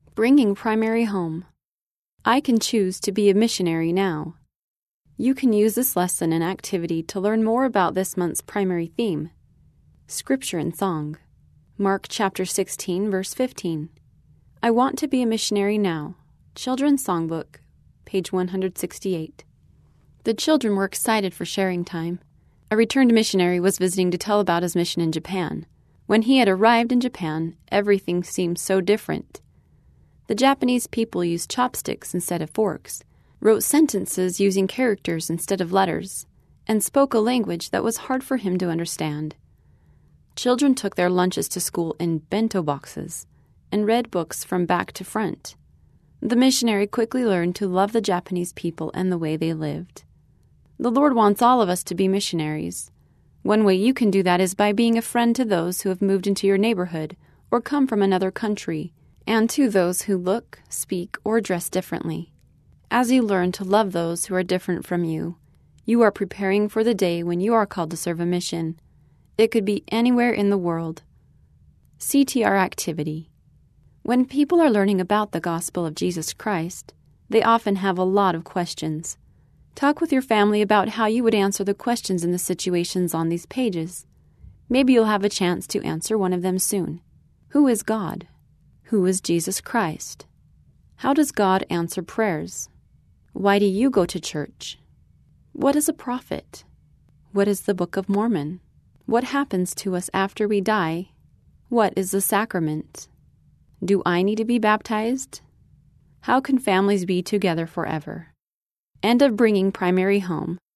Bringing primary home. I can choose to be a missionary now. You can use this lesson and activity to learn more about this month's primary theme. Scripture and Song. Mark chapter 16, verse 15. I want to be a missionary now. Children's Songbook, page 168. The children were excited for sharing time. A returned missionary was visiting to tell about his mission in Japan. When he had arrived in Japan, everything seemed so different. The Japanese people used chopsticks instead of forks, wrote sentences using characters instead of letters, and spoke a language that was hard for him to understand. Children took their lunches to school in bento boxes and read books from back to front. The missionary quickly learned to love the Japanese people and the way they lived. The Lord wants all of us to be missionaries. One way you can do that is by being a friend to those who have moved into your neighborhood or come from another country, and to those who look, speak, or dress differently. As you learn to love those who are different from you, you are preparing for the day when you are called to serve a mission. It could be anywhere in the world. CTR activity. When people are learning about the gospel of Jesus Christ, they often have a lot of questions. Talk with your family about how you would answer the questions in the situations on these pages. Maybe you'll have a chance to answer one of them soon. Who is God? Who is Jesus Christ? How does God answer prayers? Why do you go to church? What is a prophet? What is the Book of Mormon? What happens to us after we die? What is the sacrament? Do I need to be baptized? How can families be together forever? End of bringing primary home.